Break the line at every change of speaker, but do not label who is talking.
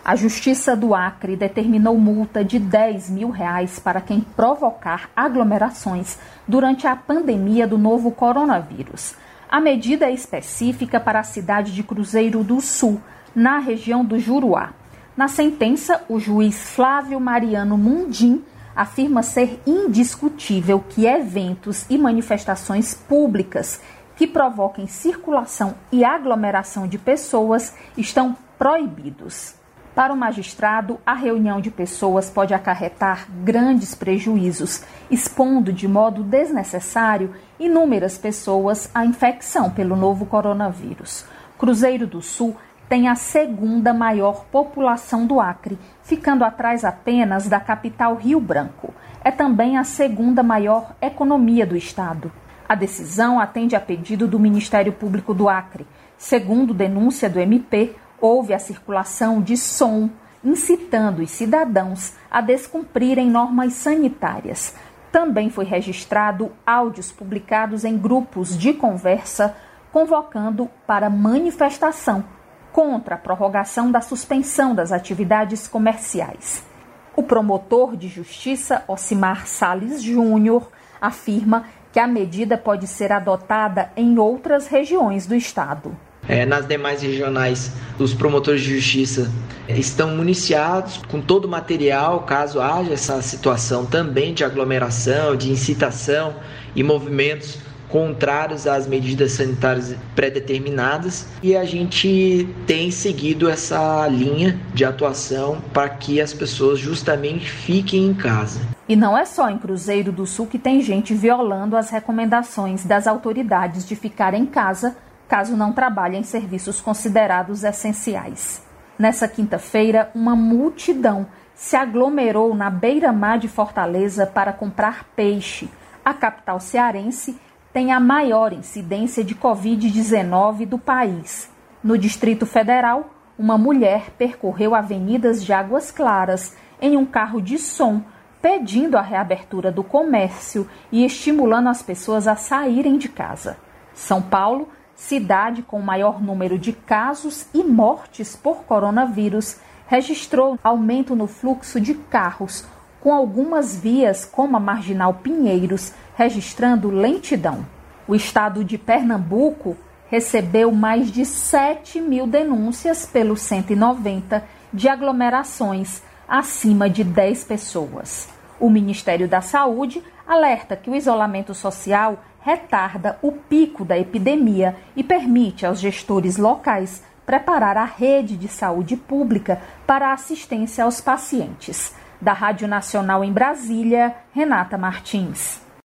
A Justiça do Acre determinou multa de R$10 mil para quem provocar aglomerações durante a pandemia do novo coronavírus. A medida é específica para a cidade de Cruzeiro do Sul, na região do Juruá. Na sentença, o juiz Flávio Mariano Mundim afirma ser indiscutível que eventos e manifestações públicas que provoquem circulação e aglomeração de pessoas estão proibidos. Para o magistrado, a reunião de pessoas pode acarretar grandes prejuízos, expondo de modo desnecessário inúmeras pessoas à infecção pelo novo coronavírus. Cruzeiro do Sul tem a segunda maior população do Acre, ficando atrás apenas da capital Rio Branco. É também a segunda maior economia do estado. A decisão atende a pedido do Ministério Público do Acre. Segundo denúncia do MP, houve a circulação de som, incitando os cidadãos a descumprirem normas sanitárias. Também foi registrado áudios publicados em grupos de conversa, convocando para manifestação contra a prorrogação da suspensão das atividades comerciais. O promotor de justiça, Ocimar Salles Júnior, afirma que a medida pode ser adotada em outras regiões do estado.
Nas demais regionais, os promotores de justiça estão municiados com todo o material, caso haja essa situação também de aglomeração, de incitação e movimentos contrários às medidas sanitárias pré-determinadas, e a gente tem seguido essa linha de atuação para que as pessoas justamente fiquem em casa.
E não é só em Cruzeiro do Sul que tem gente violando as recomendações das autoridades de ficar em casa caso não trabalhe em serviços considerados essenciais. Nessa quinta-feira, uma multidão se aglomerou na beira-mar de Fortaleza para comprar peixe. A capital cearense tem a maior incidência de Covid-19 do país. No Distrito Federal, uma mulher percorreu avenidas de Águas Claras em um carro de som, pedindo a reabertura do comércio e estimulando as pessoas a saírem de casa. São Paulo, cidade com o maior número de casos e mortes por coronavírus, registrou aumento no fluxo de carros, com algumas vias, como a Marginal Pinheiros, registrando lentidão. O estado de Pernambuco recebeu mais de 7 mil denúncias pelo 190 de aglomerações acima de 10 pessoas. O Ministério da Saúde alerta que o isolamento social retarda o pico da epidemia e permite aos gestores locais preparar a rede de saúde pública para a assistência aos pacientes. Da Rádio Nacional em Brasília, Renata Martins.